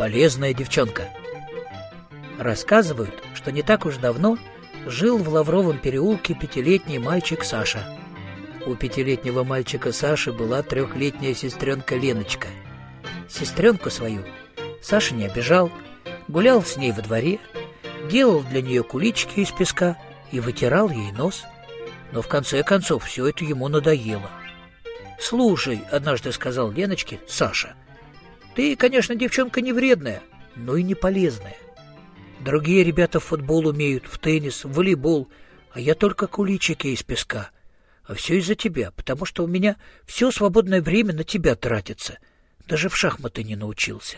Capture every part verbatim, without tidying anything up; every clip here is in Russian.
полезная девчонка. Рассказывают, что не так уж давно жил в Лавровом переулке пятилетний мальчик Саша. У пятилетнего мальчика Саши была трехлетняя сестренка Леночка. Сестренку свою Саша не обижал, гулял с ней во дворе, делал для нее куличики из песка и вытирал ей нос. Но в конце концов все это ему надоело. «Слушай», — однажды сказал Леночке Саша, — «ты, конечно, девчонка не вредная, но и не полезная. Другие ребята в футбол умеют, в теннис, в волейбол, а я только куличики из песка. А все из-за тебя, потому что у меня все свободное время на тебя тратится. Даже в шахматы не научился».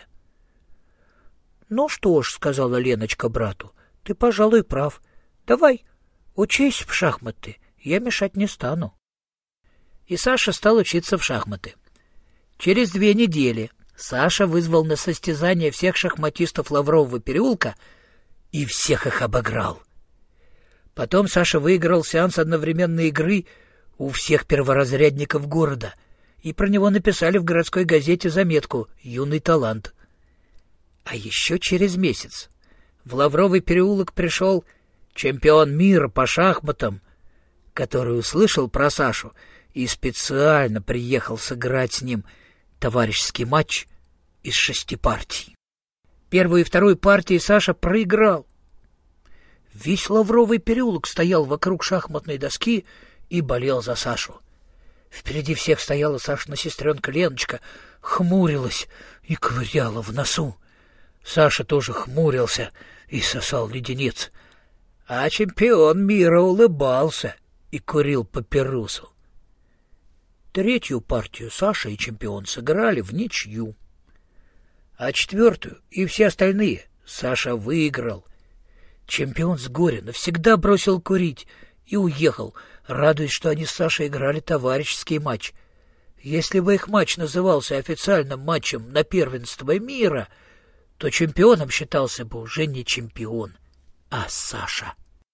«Ну что ж», — сказала Леночка брату, — «ты, пожалуй, прав. Давай, учись в шахматы, я мешать не стану». И Саша стал учиться в шахматы. Через две недели Саша вызвал на состязание всех шахматистов Лаврового переулка и всех их обыграл. Потом Саша выиграл сеанс одновременной игры у всех перворазрядников города, и про него написали в городской газете заметку «Юный талант». А еще через месяц в Лавровый переулок пришел чемпион мира по шахматам, который услышал про Сашу и специально приехал сыграть с ним товарищеский матч из шести партий. Первую и вторую партии Саша проиграл. Весь Лавровый переулок стоял вокруг шахматной доски и болел за Сашу. Впереди всех стояла Сашина сестренка Леночка, хмурилась и ковыряла в носу. Саша тоже хмурился и сосал леденец, а чемпион мира улыбался и курил папиросу. Третью партию Саша и чемпион сыграли в ничью, а четвертую и все остальные Саша выиграл. Чемпион с горя навсегда бросил курить и уехал, радуясь, что они с Сашей играли товарищеский матч. Если бы их матч назывался официальным матчем на первенство мира, то чемпионом считался бы уже не чемпион, а Саша.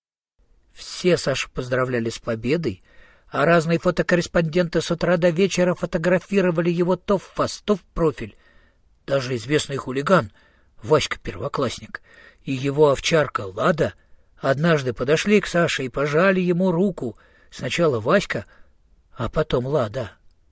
Все Сашу поздравляли с победой, а разные фотокорреспонденты с утра до вечера фотографировали его то в фас, то в профиль. Даже известный хулиган, Васька Первоклассник, и его овчарка Лада однажды подошли к Саше и пожали ему руку. Сначала Васька, а потом Лада.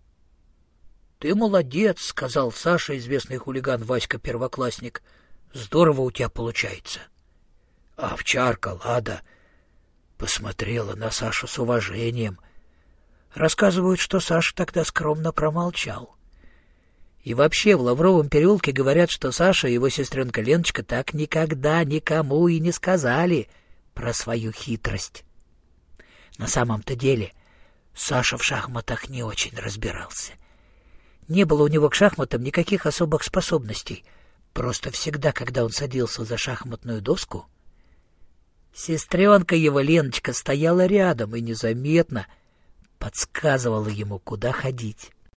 «Ты молодец», — сказал Саша, известный хулиган Васька Первоклассник. «Здорово у тебя получается». А овчарка Лада посмотрела на Сашу с уважением. Рассказывают, что Саша тогда скромно промолчал. И вообще в Лавровом переулке говорят, что Саша и его сестренка Леночка так никогда никому и не сказали про свою хитрость. На самом-то деле Саша в шахматах не очень разбирался. Не было у него к шахматам никаких особых способностей. Просто всегда, когда он садился за шахматную доску, сестренка его Леночка стояла рядом и незаметно подсказывала ему, куда ходить.